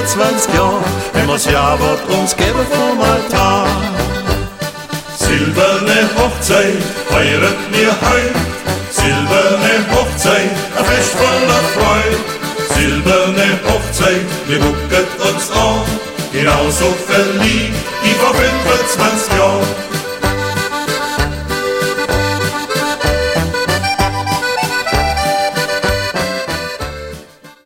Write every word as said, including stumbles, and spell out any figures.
fünfundzwanzig Jahren, wenn wir's Ja-Wort uns geben vom Altar. Silberne Hochzeit feiert mir heut, silberne Hochzeit, ein Fest voller Freude. Silberne Hochzeit, wir gucken uns an, genauso verliebt wie vor fünfundzwanzig Jahren.